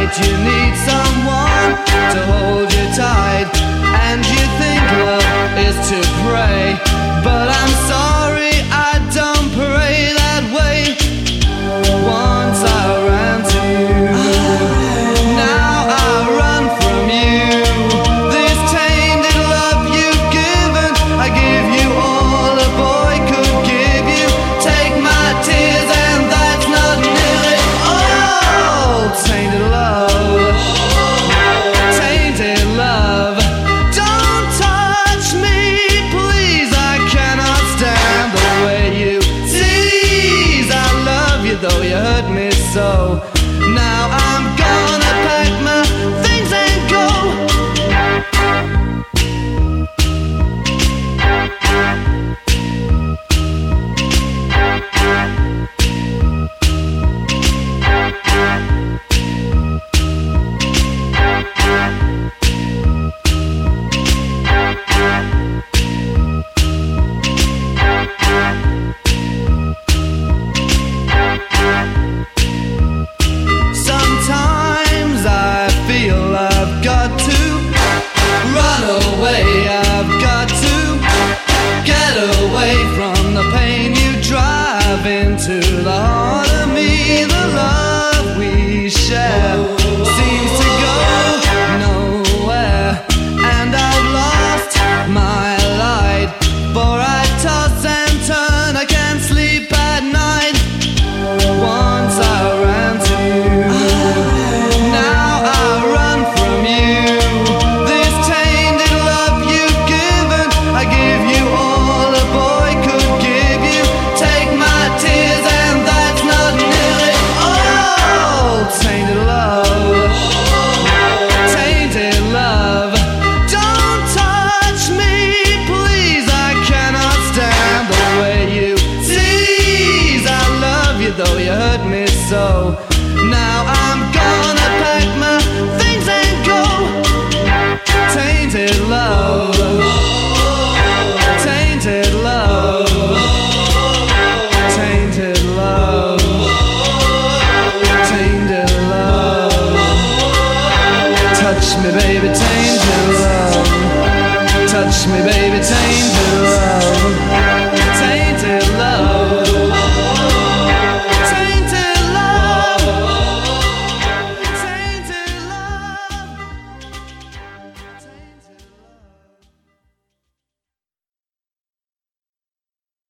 night you need someone to hold you tight, and you think love is to pray, but I'm sorry, I don't pray that way. Once I ran to you, now I run from you. This tainted love you've given, I give you all a boy could give you. Take my tears and that's not nearly all. Tainted love, tainted love. Don't touch me, please, I cannot stand the way you tease. I love you though you hurt me so. Now I'm gonna pack my things and go. Sometimes I feel I've got to run away, I've got to get away from the pain you drive into the heart of me. The love we share seems to go nowhere, and I've lost my light, for I toss and turn, I can't sleep at night. Once I ran to you, now I run from you. This tainted love you've given, I give you all a boy could give you. Take my tears and that's not nearly all. Tainted love, tainted love. Don't touch me, please, I cannot stand the way you tease. I love you though you hurt me so. Now I'm gonna pack my things and go. Tainted love, tainted love, tainted love, tainted love. Touch me baby, tainted love. Touch me baby, tainted